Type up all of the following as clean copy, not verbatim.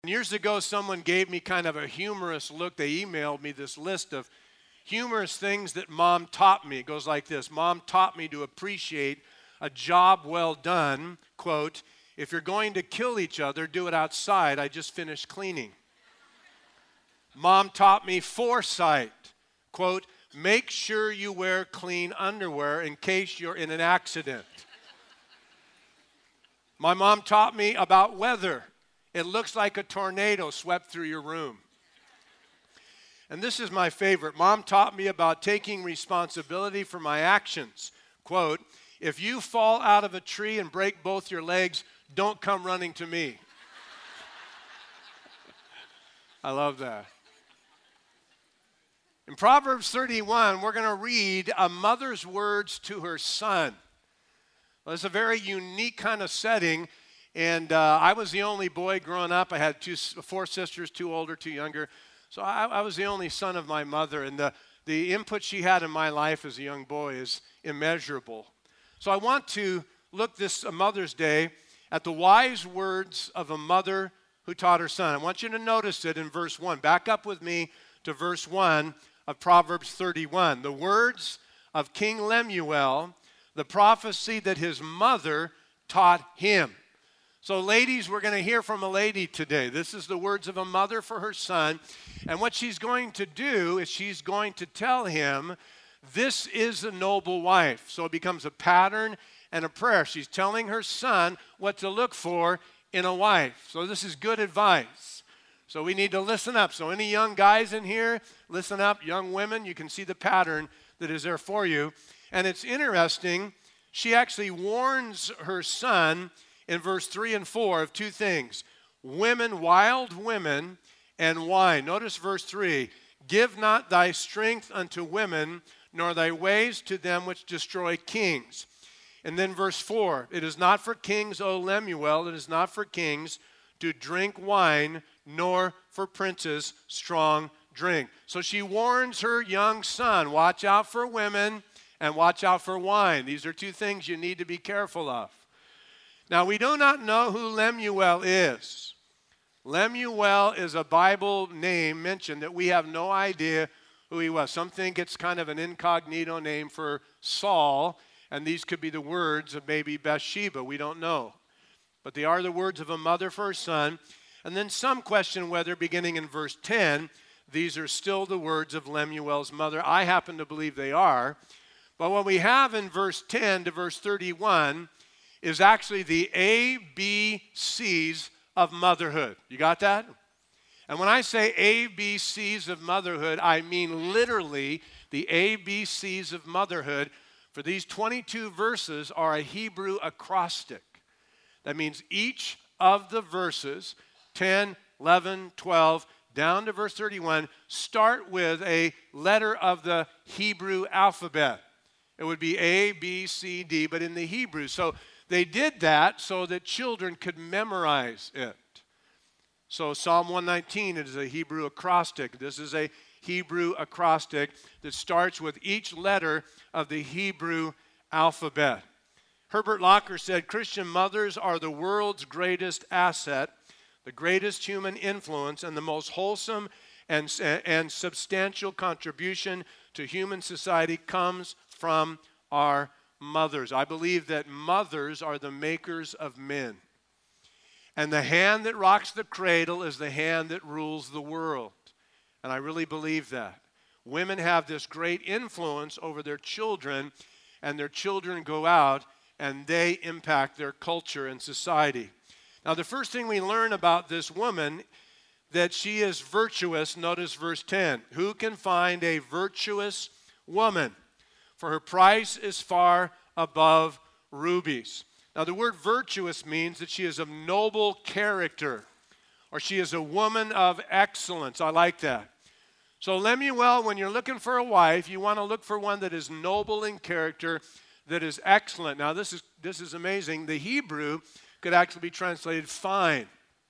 Years ago, someone gave me kind of a humorous look. They emailed me this list of humorous things that Mom taught me. It goes like this. Mom taught me to appreciate a job well done. Quote, if you're going to kill each other, do it outside. I just finished cleaning. Mom taught me foresight. Quote, make sure you wear clean underwear in case you're in an accident. My mom taught me about weather. It looks like a tornado swept through your room. And this is my favorite. Mom taught me about taking responsibility for my actions. Quote, if you fall out of a tree and break both your legs, don't come running to me. I love that. In Proverbs 31, we're going to read a mother's words to her son. Well, it's a very unique kind of setting. And I was the only boy growing up. I had four sisters, two older, two younger. So I was the only son of my mother. And the input she had in my life as a young boy is immeasurable. So I want to look this Mother's Day at the wise words of a mother who taught her son. I want you to notice it in verse 1. Back up with me to verse 1 of Proverbs 31. The words of King Lemuel, the prophecy that his mother taught him. So ladies, we're going to hear from a lady today. This is the words of a mother for her son. And what she's going to do is she's going to tell him, this is a noble wife. So it becomes a pattern and a prayer. She's telling her son what to look for in a wife. So this is good advice. So we need to listen up. So any young guys in here, listen up. Young women, you can see the pattern that is there for you. And it's interesting, she actually warns her son in verse 3 and 4 of two things, women, wild women, and wine. Notice verse 3, give not thy strength unto women, nor thy ways to them which destroy kings. And then verse 4, it is not for kings, O Lemuel, it is not for kings to drink wine, nor for princes strong drink. So she warns her young son, watch out for women and watch out for wine. These are two things you need to be careful of. Now, we do not know who Lemuel is. Lemuel is a Bible name mentioned that we have no idea who he was. Some think it's kind of an incognito name for Saul, and these could be the words of maybe Bathsheba. We don't know. But they are the words of a mother for her son. And then some question whether, beginning in verse 10, these are still the words of Lemuel's mother. I happen to believe they are. But what we have in verse 10 to verse 31 is actually the ABCs of motherhood. You got that? And when I say ABCs of motherhood, I mean literally the ABCs of motherhood. For these 22 verses are a Hebrew acrostic. That means each of the verses, 10, 11, 12, down to verse 31, start with a letter of the Hebrew alphabet. It would be A, B, C, D, but in the Hebrew. So they did that so that children could memorize it. So Psalm 119 is a Hebrew acrostic. This is a Hebrew acrostic that starts with each letter of the Hebrew alphabet. Herbert Locker said, Christian mothers are the world's greatest asset, the greatest human influence, and the most wholesome and substantial contribution to human society comes from our mothers. I believe that mothers are the makers of men. And the hand that rocks the cradle is the hand that rules the world. And I really believe that. Women have this great influence over their children, and their children go out and they impact their culture and society. Now, the first thing we learn about this woman, that she is virtuous. Notice verse 10. Who can find a virtuous woman? For her price is far above rubies. Now, the word virtuous means that she is of noble character, or she is a woman of excellence. I like that. So Lemuel, when you're looking for a wife, you want to look for one that is noble in character, that is excellent. Now, this is amazing. The Hebrew could actually be translated fine.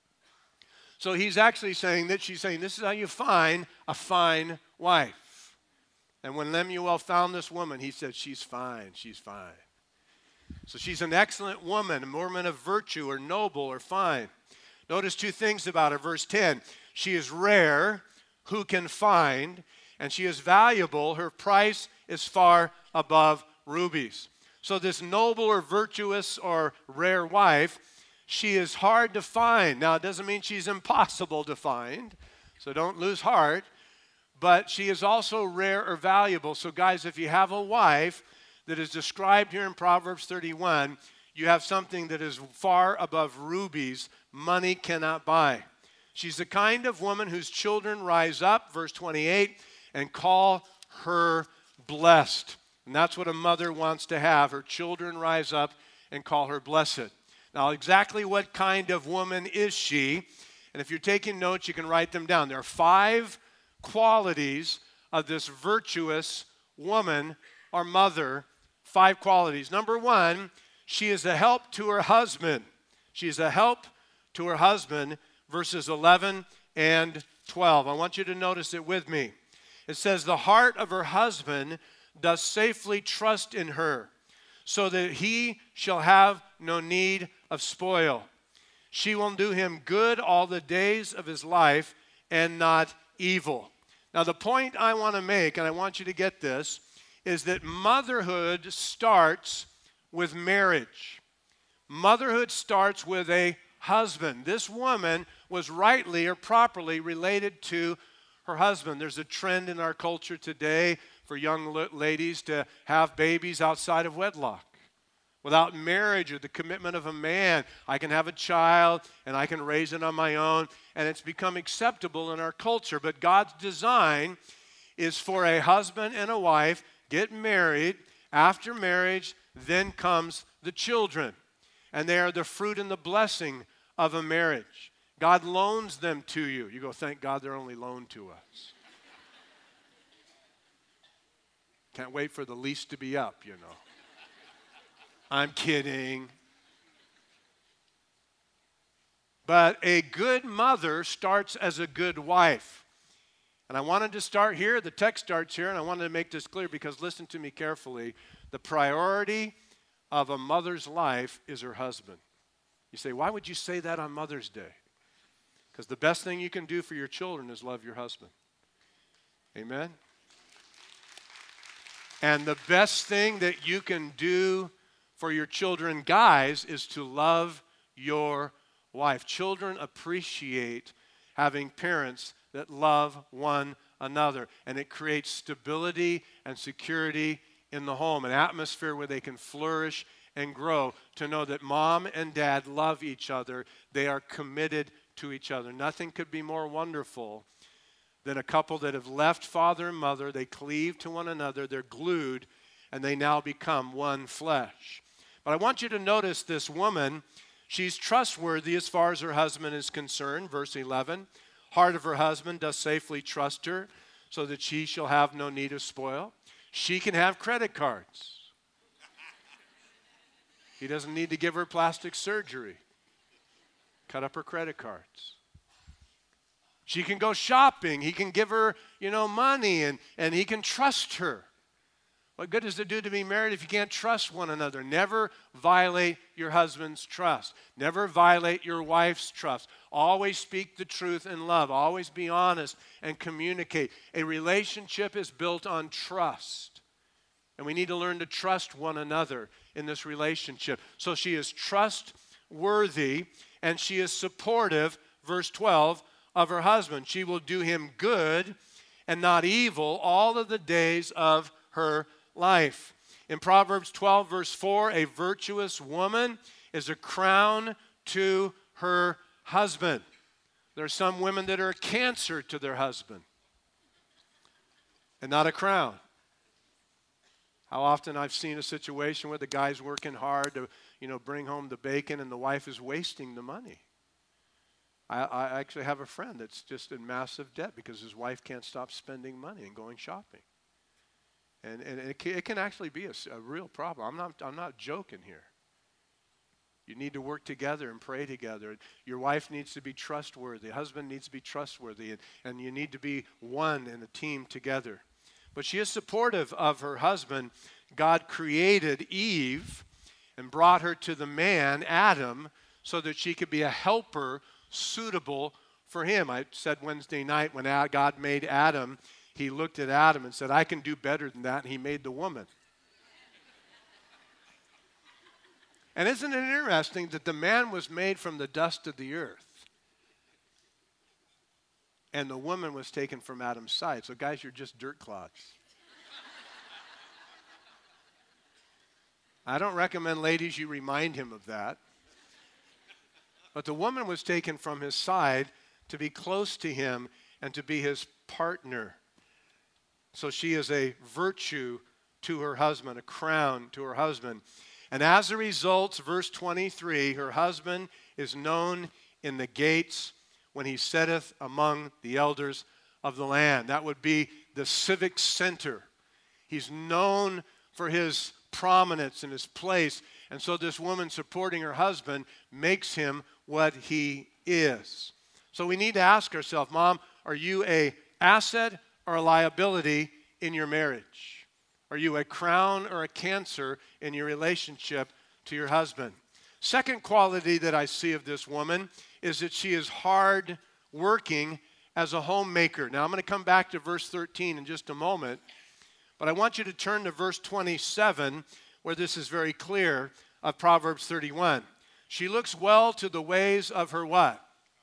So he's actually saying that she's saying this is how you find a fine wife. And when Lemuel found this woman, he said, she's fine, she's fine. So she's an excellent woman, a woman of virtue or noble or fine. Notice two things about her. Verse 10, she is rare, who can find? And she is valuable, her price is far above rubies. So this noble or virtuous or rare wife, she is hard to find. Now, it doesn't mean she's impossible to find, so don't lose heart. But she is also rare or valuable. So guys, if you have a wife that is described here in Proverbs 31, you have something that is far above rubies money cannot buy. She's the kind of woman whose children rise up, verse 28, and call her blessed. And that's what a mother wants to have. Her children rise up and call her blessed. Now, exactly what kind of woman is she? And if you're taking notes, you can write them down. There are 5 qualities of this virtuous woman or mother. 5 qualities. Number 1, she is a help to her husband. She is a help to her husband, verses 11 and 12. I want you to notice it with me. It says, the heart of her husband does safely trust in her, so that he shall have no need of spoil. She will do him good all the days of his life, and not evil. Now, the point I want to make, and I want you to get this, is that motherhood starts with marriage. Motherhood starts with a husband. This woman was rightly or properly related to her husband. There's a trend in our culture today for young ladies to have babies outside of wedlock. Without marriage or the commitment of a man, I can have a child and I can raise it on my own, and it's become acceptable in our culture. But God's design is for a husband and a wife get married. After marriage, then comes the children, and they are the fruit and the blessing of a marriage. God loans them to you. You go, thank God they're only loaned to us. Can't wait for the lease to be up, you know. I'm kidding. But a good mother starts as a good wife. And I wanted to start here. The text starts here, and I wanted to make this clear because listen to me carefully. The priority of a mother's life is her husband. You say, why would you say that on Mother's Day? Because the best thing you can do for your children is love your husband. Amen? And the best thing that you can do for your children, guys, is to love your wife. Children appreciate having parents that love one another, and it creates stability and security in the home, an atmosphere where they can flourish and grow, to know that mom and dad love each other. They are committed to each other. Nothing could be more wonderful than a couple that have left father and mother. They cleave to one another. They're glued, and they now become one flesh. But I want you to notice this woman. She's trustworthy as far as her husband is concerned. Verse 11, heart of her husband does safely trust her, so that she shall have no need of spoil. She can have credit cards. He doesn't need to give her plastic surgery. Cut up her credit cards. She can go shopping. He can give her, money, and he can trust her. What good does it do to be married if you can't trust one another? Never violate your husband's trust. Never violate your wife's trust. Always speak the truth in love. Always be honest and communicate. A relationship is built on trust. And we need to learn to trust one another in this relationship. So she is trustworthy and she is supportive, verse 12, of her husband. She will do him good and not evil all of the days of her life. In Proverbs 12, verse 4, a virtuous woman is a crown to her husband. There are some women that are a cancer to their husband and not a crown. How often I've seen a situation where the guy's working hard to, bring home the bacon and the wife is wasting the money. I actually have a friend that's just in massive debt because his wife can't stop spending money and going shopping. And it can actually be a real problem. I'm not joking here. You need to work together and pray together. Your wife needs to be trustworthy. Husband needs to be trustworthy. And you need to be one in a team together. But she is supportive of her husband. God created Eve and brought her to the man, Adam, so that she could be a helper suitable for him. I said Wednesday night when God made Adam, he looked at Adam and said, I can do better than that, and he made the woman. And isn't it interesting that the man was made from the dust of the earth, and the woman was taken from Adam's side? So guys, you're just dirt clods. I don't recommend, ladies, you remind him of that. But the woman was taken from his side to be close to him and to be his partner. So she is a virtue to her husband, a crown to her husband. And as a result, verse 23, her husband is known in the gates when he sitteth among the elders of the land. That would be the civic center. He's known for his prominence and his place. And so this woman supporting her husband makes him what he is. So we need to ask ourselves, Mom, are you an asset or a liability in your marriage? Are you a crown or a cancer in your relationship to your husband? Second quality that I see of this woman is that she is hard working as a homemaker. Now I'm going to come back to verse 13 in just a moment, but I want you to turn to verse 27 where this is very clear of Proverbs 31. She looks well to the ways of her what?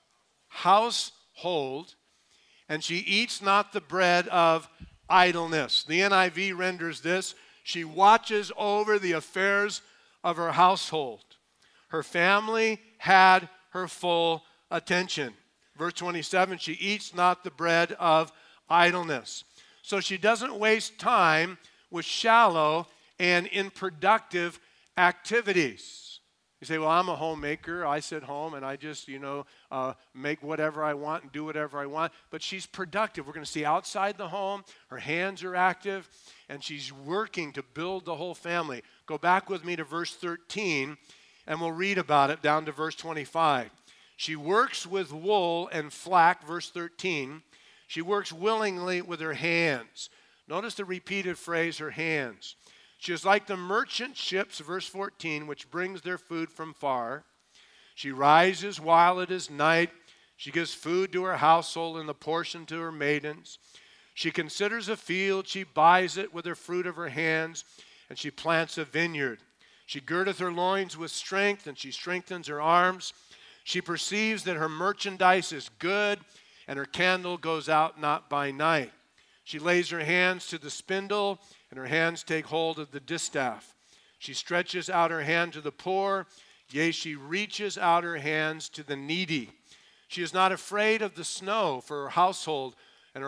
Household, and she eats not the bread of idleness. The NIV renders this, she watches over the affairs of her household. Her family had her full attention. Verse 27, she eats not the bread of idleness. So she doesn't waste time with shallow and unproductive activities. You say, well, I'm a homemaker. I sit home and I just, make whatever I want and do whatever I want. But she's productive. We're going to see outside the home, her hands are active, and she's working to build the whole family. Go back with me to verse 13, and we'll read about it down to verse 25. She works with wool and flax, verse 13. She works willingly with her hands. Notice the repeated phrase, her hands. She is like the merchant ships, verse 14, which brings their food from far. She rises while it is night. She gives food to her household and the portion to her maidens. She considers a field. She buys it with the fruit of her hands, and she plants a vineyard. She girdeth her loins with strength, and she strengthens her arms. She perceives that her merchandise is good, and her candle goes out not by night. She lays her hands to the spindle, and her hands take hold of the distaff. She stretches out her hand to the poor, yea, she reaches out her hands to the needy. She is not afraid of the snow for her household, and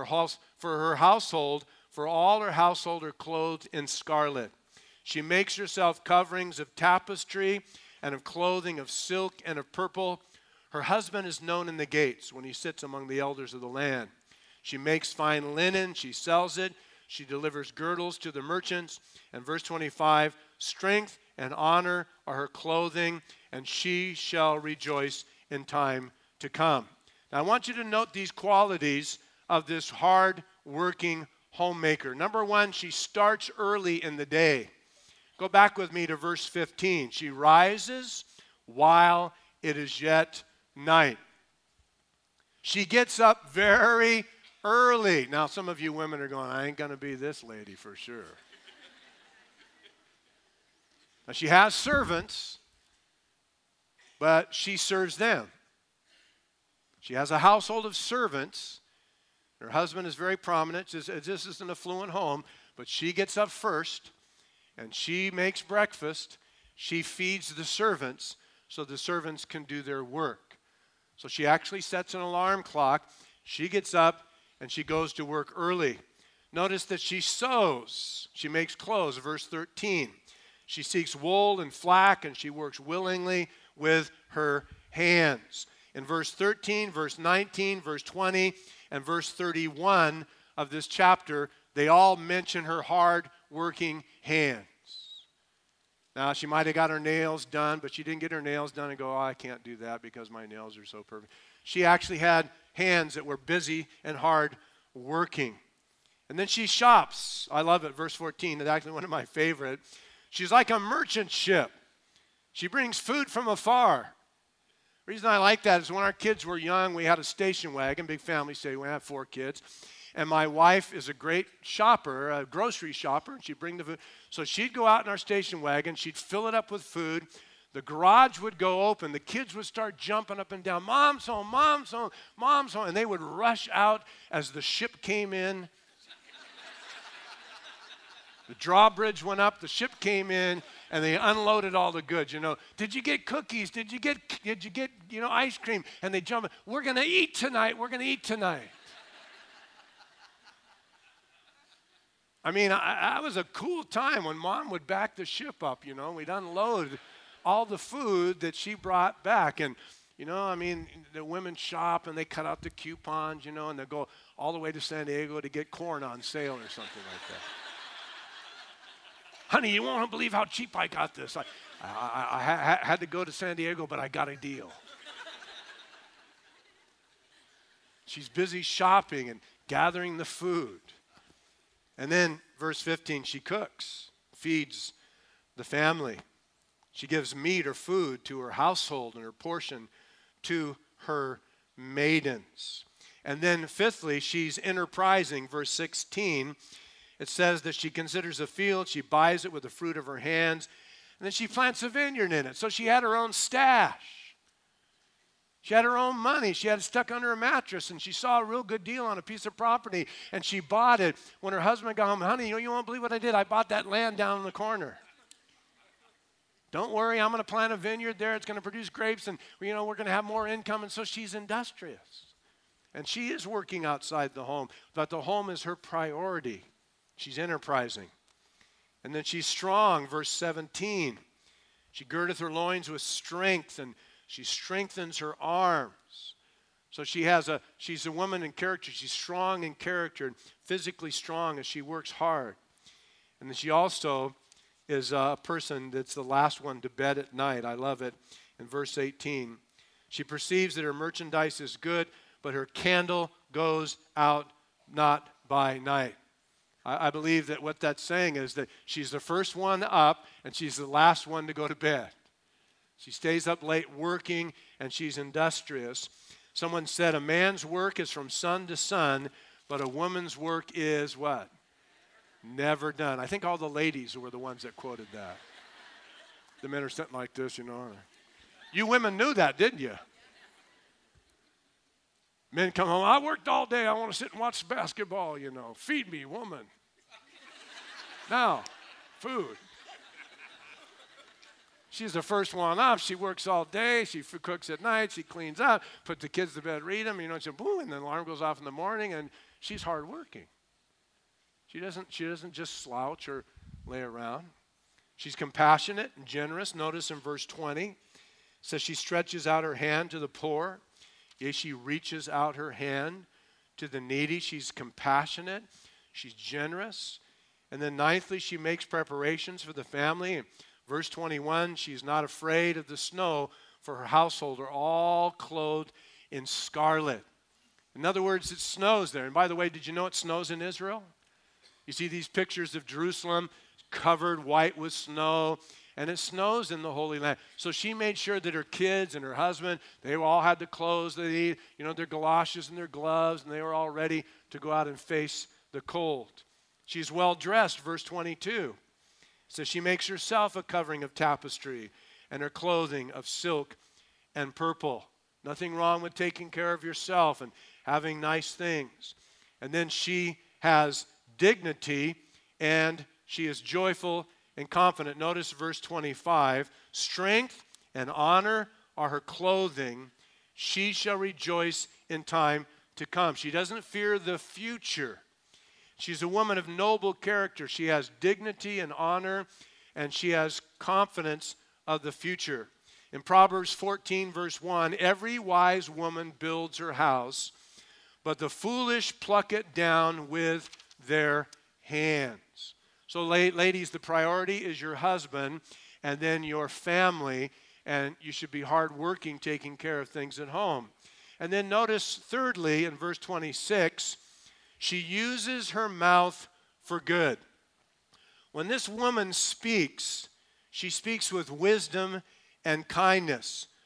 for all her household are clothed in scarlet. She makes herself coverings of tapestry and of clothing of silk and of purple. Her husband is known in the gates when he sits among the elders of the land. She makes fine linen, she sells it. She delivers girdles to the merchants. And verse 25, strength and honor are her clothing, and she shall rejoice in time to come. Now, I want you to note these qualities of this hard-working homemaker. Number one, she starts early in the day. Go back with me to verse 15. She rises while it is yet night. She gets up very early. Now, some of you women are going, I ain't going to be this lady for sure. Now, she has servants, but she serves them. She has a household of servants. Her husband is very prominent. This is an affluent home, but she gets up first, and she makes breakfast. She feeds the servants so the servants can do their work. So she actually sets an alarm clock. She gets up, and she goes to work early. Notice that she sews. She makes clothes, verse 13. She seeks wool and flax, and she works willingly with her hands. In verse 13, verse 19, verse 20, and verse 31 of this chapter, they all mention her hard-working hands. Now, she might have got her nails done, but she didn't get her nails done and go, I can't do that because my nails are so perfect. She actually had hands that were busy and hard working. And then she shops. I love it, verse 14. It's actually one of my favorite. She's like a merchant ship. She brings food from afar. The reason I like that is when our kids were young, we had a station wagon, big family station. We had 4 kids. And my wife is a great shopper, a grocery shopper, and she'd bring the food. So she'd go out in our station wagon, she'd fill it up with food. The garage would go open. The kids would start jumping up and down. Mom's home, mom's home, mom's home. And they would rush out as the ship came in. The drawbridge went up, the ship came in, and they unloaded all the goods. Did you get cookies? Did you get ice cream? And they jump in. We're going to eat tonight. We're going to eat tonight. I mean, that was a cool time when Mom would back the ship up, We'd unload all the food that she brought back. And, the women shop and they cut out the coupons, and they go all the way to San Diego to get corn on sale or something like that. Honey, you won't believe how cheap I got this. I had to go to San Diego, but I got a deal. She's busy shopping and gathering the food. And then, verse 15, she cooks, feeds the family. She gives meat or food to her household and her portion to her maidens. And then, fifthly, she's enterprising, verse 16. It says that she considers a field, she buys it with the fruit of her hands, and then she plants a vineyard in it. So she had her own stash. She had her own money. She had it stuck under a mattress, and she saw a real good deal on a piece of property, and she bought it. When her husband got home, honey, you won't believe what I did. I bought that land down in the corner. Don't worry, I'm going to plant a vineyard there. It's going to produce grapes, and we're going to have more income. And so she's industrious. And she is working outside the home, but the home is her priority. She's enterprising. And then she's strong, verse 17. She girdeth her loins with strength, and she strengthens her arms. So she's a woman in character. She's strong in character and physically strong as she works hard. And then she also is a person that's the last one to bed at night. I love it. In verse 18, she perceives that her merchandise is good, but her candle goes out not by night. I believe that what that's saying is that she's the first one up and she's the last one to go to bed. She stays up late working and she's industrious. Someone said a man's work is from sun to sun, but a woman's work is what? Never done. I think all the ladies were the ones that quoted that. The men are sitting like this, You women knew that, didn't you? Men come home, I worked all day, I want to sit and watch basketball, Feed me, woman. Now, food. She's the first one up. She works all day. She cooks at night. She cleans up, put the kids to bed, read them, boom, and then the alarm goes off in the morning, and she's hardworking. She doesn't just slouch or lay around. She's compassionate and generous. Notice in verse 20, it says she stretches out her hand to the poor. Yea, she reaches out her hand to the needy. She's compassionate. She's generous. And then ninthly, she makes preparations for the family. In verse 21, she's not afraid of the snow, for her household are all clothed in scarlet. In other words, it snows there. And by the way, did you know it snows in Israel? You see these pictures of Jerusalem covered white with snow. And it snows in the Holy Land. So she made sure that her kids and her husband, they all had the clothes they need, their galoshes and their gloves, and they were all ready to go out and face the cold. She's well dressed, verse 22. So she makes herself a covering of tapestry and her clothing of silk and purple. Nothing wrong with taking care of yourself and having nice things. And then she has dignity and she is joyful and confident. Notice verse 25. Strength and honor are her clothing. She shall rejoice in time to come. She doesn't fear the future. She's a woman of noble character. She has dignity and honor, and she has confidence of the future. In Proverbs 14, verse 1, every wise woman builds her house, but the foolish pluck it down with their hands. So ladies, the priority is your husband and then your family, and you should be hardworking taking care of things at home. And then notice thirdly in verse 26, she uses her mouth for good. When this woman speaks, she speaks with wisdom and kindness.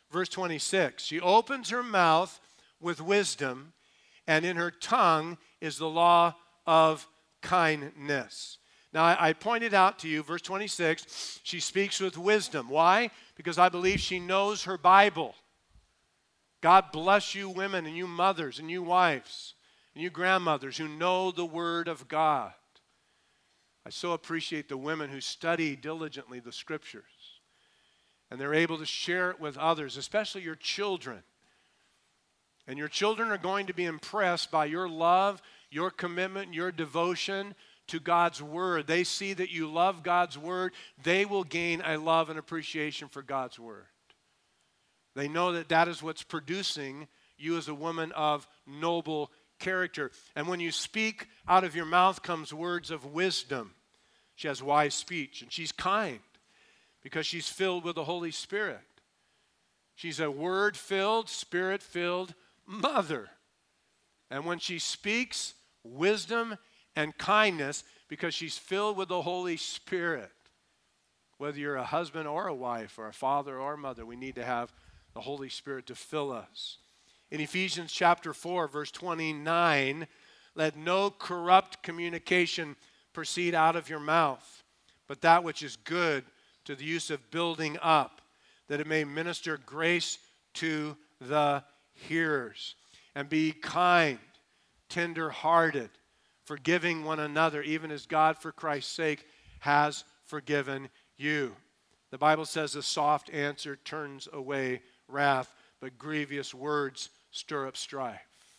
Verse 26, she opens her mouth with wisdom, and in her tongue is the law of kindness. Now, I pointed out to you, verse 26, she speaks with wisdom. Why? Because I believe she knows her Bible. God bless you women and you mothers and you wives and you grandmothers who know the Word of God. I so appreciate the women who study diligently the Scriptures. And they're able to share it with others, especially your children. And your children are going to be impressed by your love, your commitment, your devotion to God's Word. They see that you love God's Word. They will gain a love and appreciation for God's Word. They know that that is what's producing you as a woman of noble character. And when you speak, out of your mouth comes words of wisdom. She has wise speech, and she's kind because she's filled with the Holy Spirit. She's a Word-filled, Spirit-filled mother. And when she speaks wisdom and kindness, because she's filled with the Holy Spirit, whether you're a husband or a wife or a father or a mother, we need to have the Holy Spirit to fill us. In Ephesians chapter 4, verse 29, let no corrupt communication proceed out of your mouth, but that which is good to the use of building up, that it may minister grace to the hearers. And be kind, tender-hearted, forgiving one another, even as God, for Christ's sake, has forgiven you. The Bible says a soft answer turns away wrath, but grievous words stir up strife.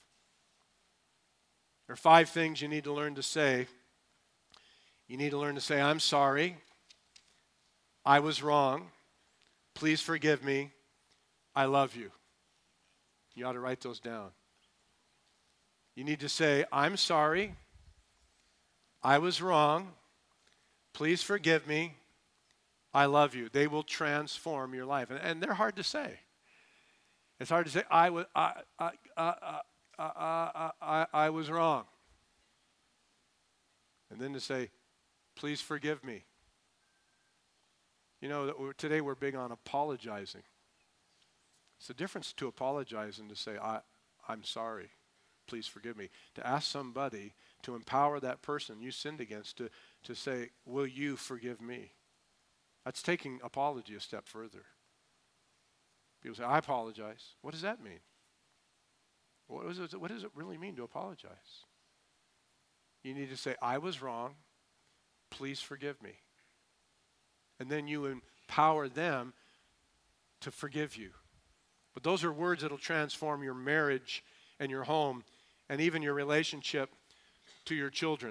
There are 5 things you need to learn to say. You need to learn to say, I'm sorry. I was wrong. Please forgive me. I love you. You ought to write those down. You need to say, I'm sorry. I was wrong. Please forgive me. I love you. They will transform your life. And they're hard to say. It's hard to say, I was wrong. And then to say, please forgive me. You know, today we're big on apologizing. It's the difference to apologize and to say, I'm sorry. Please forgive me. To ask somebody to empower that person you sinned against to say, will you forgive me? That's taking apology a step further. People say, I apologize. What does that mean? What does it really mean to apologize? You need to say, I was wrong. Please forgive me. And then you empower them to forgive you. But those are words that will transform your marriage and your home and even your relationship to your children.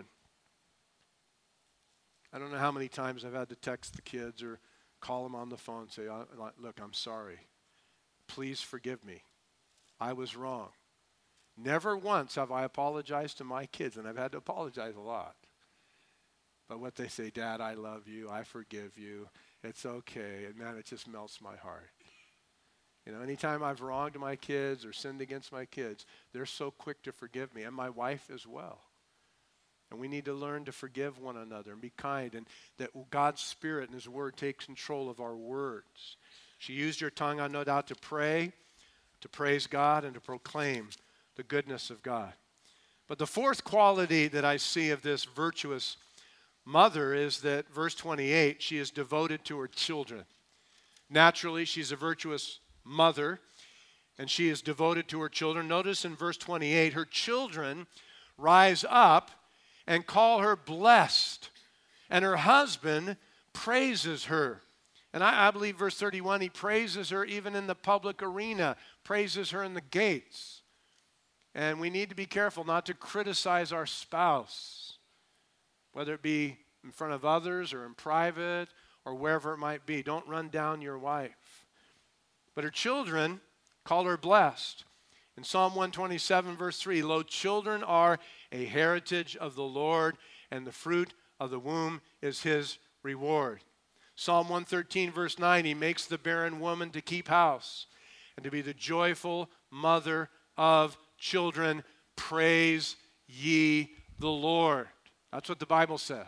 I don't know how many times I've had to text the kids or call them on the phone and say, look, I'm sorry. Please forgive me. I was wrong. Never once have I apologized to my kids, and I've had to apologize a lot. But what they say, Dad, I love you. I forgive you. It's okay. And man, it just melts my heart. You know, anytime I've wronged my kids or sinned against my kids, they're so quick to forgive me, and my wife as well. And we need to learn to forgive one another and be kind, and that God's Spirit and His Word takes control of our words. She used her tongue, no doubt, to pray, to praise God, and to proclaim the goodness of God. But the fourth quality that I see of this virtuous mother is that, verse 28, she is devoted to her children. Naturally, she's a virtuous mother, and she is devoted to her children. Notice in verse 28, her children rise up and call her blessed, and her husband praises her. And I believe verse 31, he praises her even in the public arena, praises her in the gates. And we need to be careful not to criticize our spouse, whether it be in front of others or in private or wherever it might be. Don't run down your wife. But her children call her blessed. In Psalm 127, verse 3, lo, children are a heritage of the Lord, and the fruit of the womb is His reward. Psalm 113, verse 9, He makes the barren woman to keep house and to be the joyful mother of children. Praise ye the Lord. That's what the Bible says.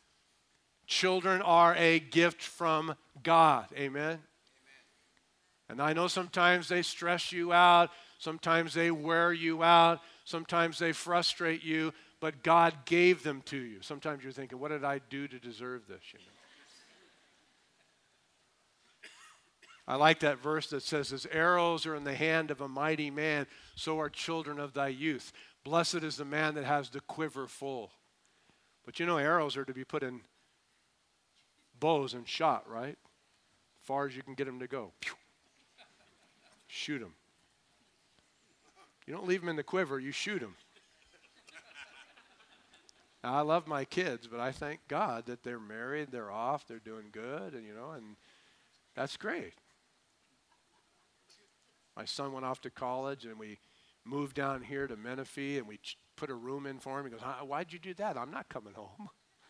Children are a gift from God. Amen? And I know sometimes they stress you out, sometimes they wear you out, sometimes they frustrate you, but God gave them to you. Sometimes you're thinking, what did I do to deserve this? You know? I like that verse that says, as arrows are in the hand of a mighty man, so are children of thy youth. Blessed is the man that has the quiver full. But you know, arrows are to be put in bows and shot, right? As far as you can get them to go. Pew. Shoot them. You don't leave them in the quiver, you shoot them. Now, I love my kids, but I thank God that they're married, they're off, they're doing good, and and that's great. My son went off to college, and we moved down here to Menifee, and we put a room in for him. He goes, why'd you do that? I'm not coming home.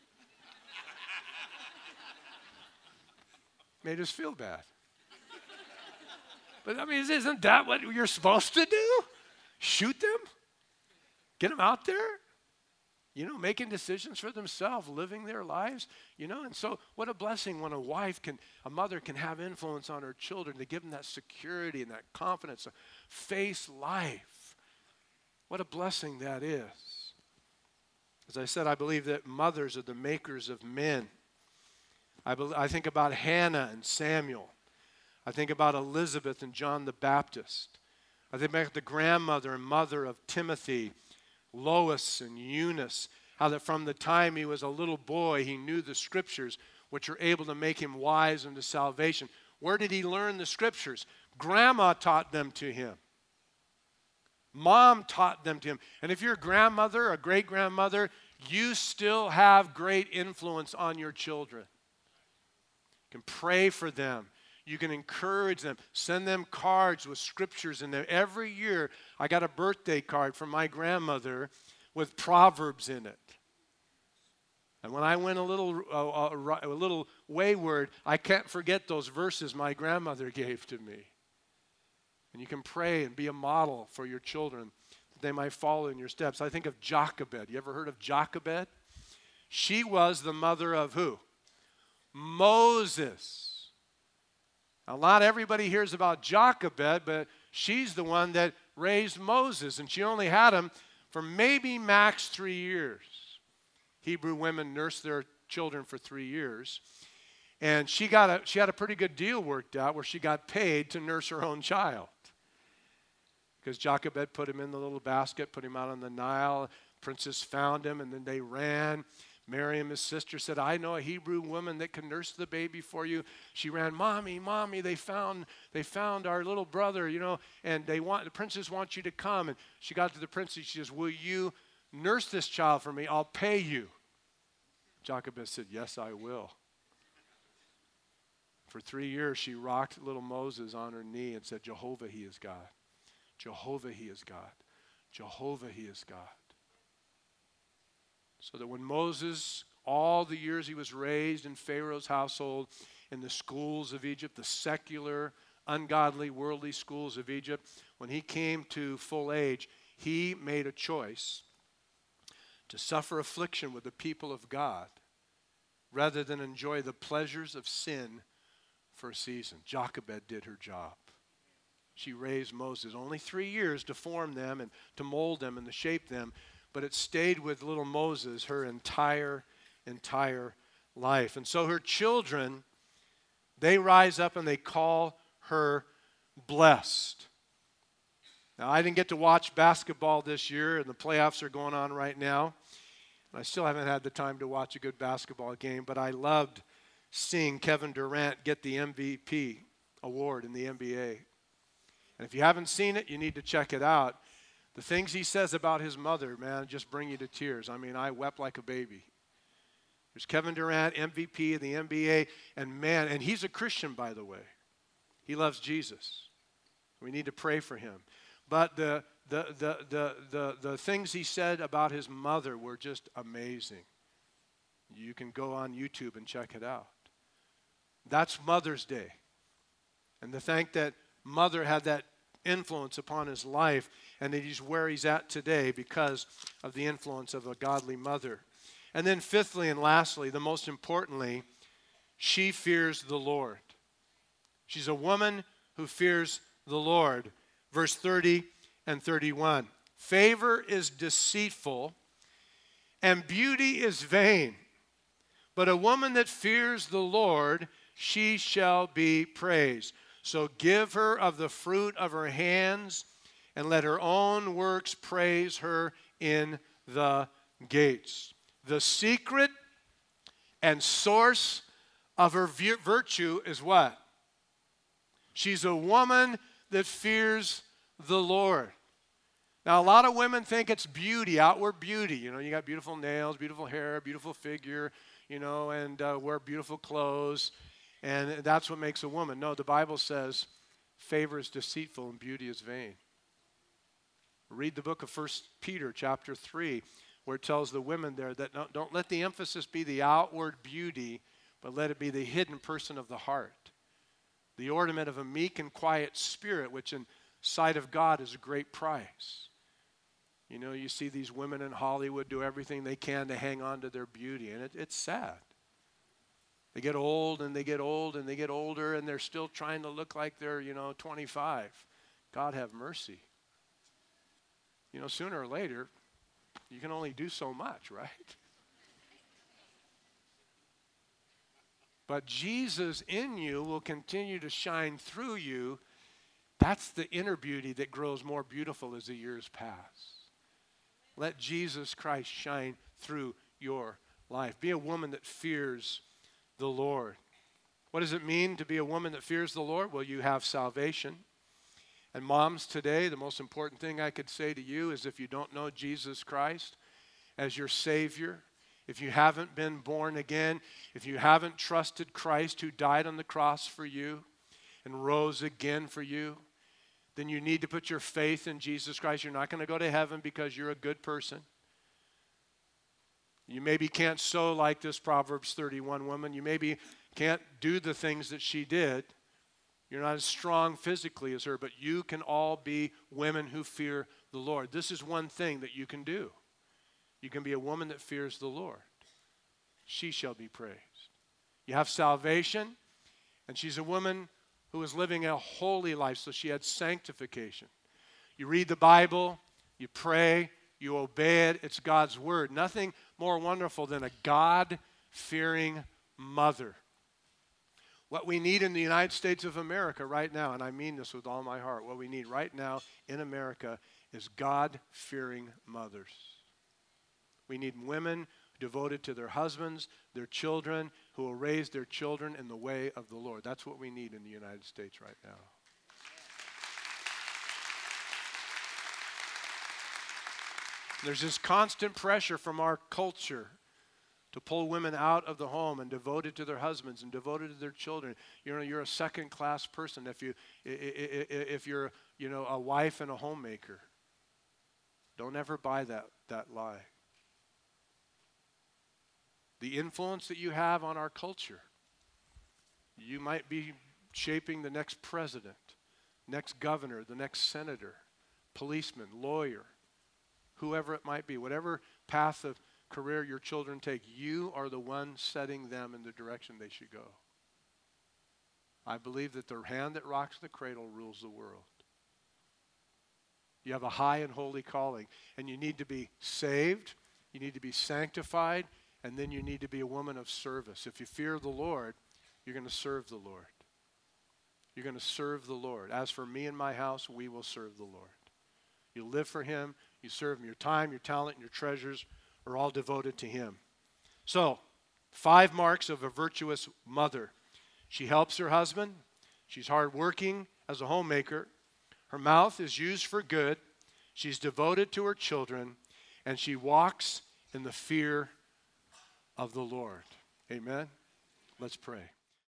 Made us feel bad. But, I mean, isn't that what you're supposed to do? Shoot them? Get them out there? Making decisions for themselves, living their lives, and so what a blessing when a mother can have influence on her children to give them that security and that confidence to face life. What a blessing that is. As I said, I believe that mothers are the makers of men. I think about Hannah and Samuel. I think about Elizabeth and John the Baptist. I think about the grandmother and mother of Timothy, Lois and Eunice, how that from the time he was a little boy, he knew the scriptures, which are able to make him wise unto salvation. Where did he learn the scriptures? Grandma taught them to him. Mom taught them to him. And if you're a grandmother, a great-grandmother, you still have great influence on your children. You can pray for them. You can encourage them. Send them cards with scriptures in there. Every year, I got a birthday card from my grandmother with Proverbs in it. And when I went a little wayward, I can't forget those verses my grandmother gave to me. And you can pray and be a model for your children that they might follow in your steps. I think of Jochebed. You ever heard of Jochebed? She was the mother of who? Moses. Now, not everybody hears about Jochebed, but she's the one that raised Moses, and she only had him for maybe max 3 years. Hebrew women nursed their children for 3 years, and she had a pretty good deal worked out where she got paid to nurse her own child. Because Jochebed put him in the little basket, put him out on the Nile. Princess found him, and then they ran. Miriam, his sister, said, I know a Hebrew woman that can nurse the baby for you. She ran, Mommy, they found our little brother, and the princess wants you to come. And she got to the princess, she says, will you nurse this child for me? I'll pay you. Jochebed said, yes, I will. For 3 years, she rocked little Moses on her knee and said, Jehovah, he is God. Jehovah, he is God. Jehovah, he is God. So that when Moses, all the years he was raised in Pharaoh's household, in the schools of Egypt, the secular, ungodly, worldly schools of Egypt, when he came to full age, he made a choice to suffer affliction with the people of God rather than enjoy the pleasures of sin for a season. Jochebed did her job. She raised Moses only 3 years to form them and to mold them and to shape them, but it stayed with little Moses her entire life. And so her children, they rise up and they call her blessed. Now, I didn't get to watch basketball this year, and the playoffs are going on right now. And I still haven't had the time to watch a good basketball game, but I loved seeing Kevin Durant get the MVP award in the NBA. And if you haven't seen it, you need to check it out. The things he says about his mother, man, just bring you to tears. I mean, I wept like a baby. There's Kevin Durant, MVP of the NBA, and he's a Christian, by the way. He loves Jesus. We need to pray for him. But the things he said about his mother were just amazing. You can go on YouTube and check it out. That's Mother's Day. And to think that mother had that influence upon his life and that he's where he's at today because of the influence of a godly mother. And then fifthly and lastly, the most importantly, she fears the Lord. She's a woman who fears the Lord. Verse 30 and 31. Favor is deceitful, and beauty is vain. But a woman that fears the Lord, she shall be praised. So give her of the fruit of her hands, and let her own works praise her in the gates. The secret and source of her virtue is what? She's a woman that fears the Lord. Now, a lot of women think it's beauty, outward beauty. You know, you got beautiful nails, beautiful hair, beautiful figure, you know, and wear beautiful clothes, and that's what makes a woman. No, the Bible says favor is deceitful and beauty is vain. Read the book of 1 Peter chapter 3, where it tells the women there that don't let the emphasis be the outward beauty, but let it be the hidden person of the heart. The ornament of a meek and quiet spirit, which in sight of God is a great price. You know, you see these women in Hollywood do everything they can to hang on to their beauty, and it's sad. They get old and they get old and they get older, and they're still trying to look like they're, 25. God have mercy. You know, sooner or later, you can only do so much, right? But Jesus in you will continue to shine through you. That's the inner beauty that grows more beautiful as the years pass. Let Jesus Christ shine through your life. Be a woman that fears the Lord. What does it mean to be a woman that fears the Lord? Well, you have salvation. And moms today, the most important thing I could say to you is if you don't know Jesus Christ as your Savior, if you haven't been born again, if you haven't trusted Christ who died on the cross for you and rose again for you, then you need to put your faith in Jesus Christ. You're not going to go to heaven because you're a good person. You maybe can't sew like this Proverbs 31 woman. You maybe can't do the things that she did. You're not as strong physically as her, but you can all be women who fear the Lord. This is one thing that you can do. You can be a woman that fears the Lord. She shall be praised. You have salvation, and she's a woman who was living a holy life, so she had sanctification. You read the Bible, you pray, you obey it. It's God's word. Nothing more wonderful than a God-fearing mother. What we need in the United States of America right now, and I mean this with all my heart, what we need right now in America is God-fearing mothers. We need women devoted to their husbands, their children, who will raise their children in the way of the Lord. That's what we need in the United States right now. There's this constant pressure from our culture to pull women out of the home and devoted to their husbands and devoted to their children. You're a second-class person if you're a wife and a homemaker. Don't ever buy that lie. The influence that you have on our culture, you might be shaping the next president, next governor, the next senator, policeman, lawyer, whoever it might be, whatever path of career your children take, you are the one setting them in the direction they should go. I believe that the hand that rocks the cradle rules the world. You have a high and holy calling, and you need to be saved, you need to be sanctified, and then you need to be a woman of service. If you fear the Lord, you're going to serve the Lord. You're going to serve the Lord. As for me and my house, we will serve the Lord. You live for Him, you serve Him. Your time, your talent, and your treasures are all devoted to Him. So, 5 marks of a virtuous mother. She helps her husband. She's hardworking as a homemaker. Her mouth is used for good. She's devoted to her children. And she walks in the fear of the Lord. Amen? Let's pray.